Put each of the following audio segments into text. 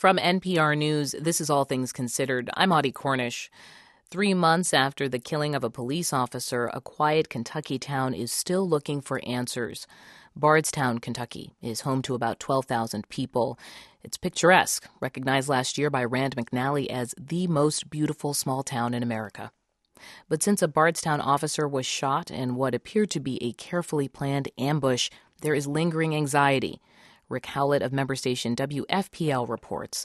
From NPR News, this is All Things Considered. I'm Audie Cornish. 3 months after the killing of a police officer, a quiet Kentucky town is still looking for answers. Bardstown, Kentucky, is home to about 12,000 people. It's picturesque, recognized last year by Rand McNally as the most beautiful small town in America. But since a Bardstown officer was shot in what appeared to be a carefully planned ambush, there is lingering anxiety. Rick Howlett of member station WFPL reports.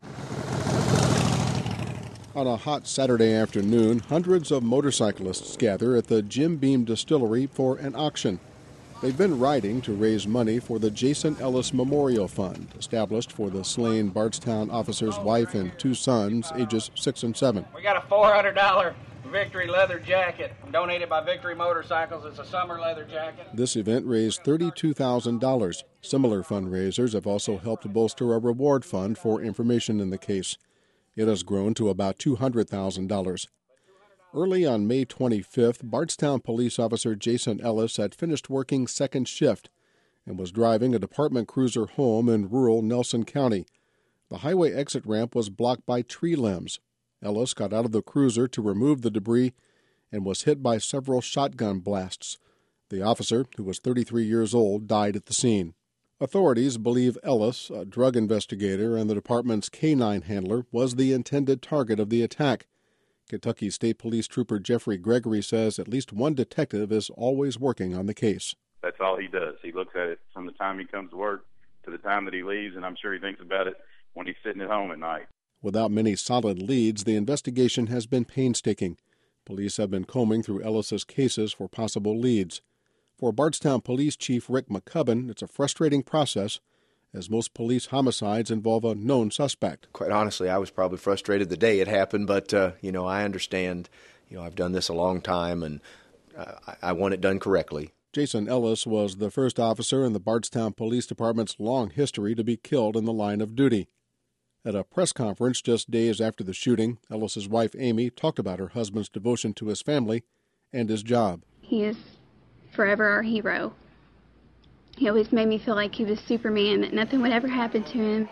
On a hot Saturday afternoon, hundreds of motorcyclists gather at the Jim Beam Distillery for an auction. They've been riding to raise money for the Jason Ellis Memorial Fund, established for the slain Bardstown officer's wife and 2 sons, ages 6 and 7. We got a $400 Victory leather jacket donated by Victory Motorcycles. It's a summer leather jacket. This event raised $32,000. Similar fundraisers have also helped bolster a reward fund for information in the case. It has grown to about $200,000. Early on May 25th, Bardstown police officer Jason Ellis had finished working second shift and was driving a department cruiser home in rural Nelson County. The highway exit ramp was blocked by tree limbs. Ellis got out of the cruiser to remove the debris and was hit by several shotgun blasts. The officer, who was 33 years old, died at the scene. Authorities believe Ellis, a drug investigator and the department's K-9 handler, was the intended target of the attack. Kentucky State Police Trooper Jeffrey Gregory says at least one detective is always working on the case. That's all he does. He looks at it from the time he comes to work to the time that he leaves, and I'm sure he thinks about it when he's sitting at home at night. Without many solid leads, the investigation has been painstaking. Police have been combing through Ellis's cases for possible leads. For Bardstown Police Chief Rick McCubbin, it's a frustrating process, as most police homicides involve a known suspect. Quite honestly, I was probably frustrated the day it happened, but, I understand. I've done this a long time, and I want it done correctly. Jason Ellis was the first officer in the Bardstown Police Department's long history to be killed in the line of duty. At a press conference just days after the shooting, Ellis's wife, Amy, talked about her husband's devotion to his family and his job. He is forever our hero. He always made me feel like he was Superman, that nothing would ever happen to him.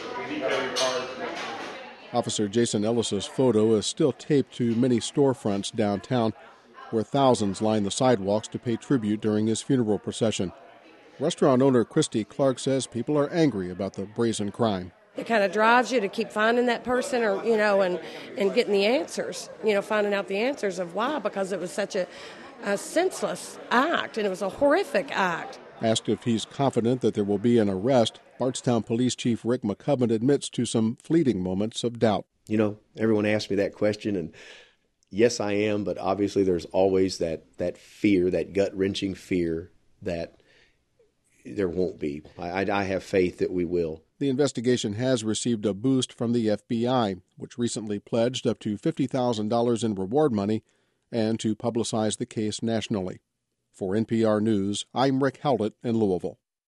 Officer Jason Ellis's photo is still taped to many storefronts downtown, where thousands line the sidewalks to pay tribute during his funeral procession. Restaurant owner Christy Clark says people are angry about the brazen crime. It kind of drives you to keep finding that person and getting the answers, finding out the answers of why, because it was such a senseless act, and it was a horrific act. Asked if he's confident that there will be an arrest, Bardstown Police Chief Rick McCubbin admits to some fleeting moments of doubt. Everyone asked me that question, and yes, I am, but obviously there's always that fear, that gut-wrenching fear that there won't be. I have faith that we will. The investigation has received a boost from the FBI, which recently pledged up to $50,000 in reward money and to publicize the case nationally. For NPR News, I'm Rick Howlett in Louisville.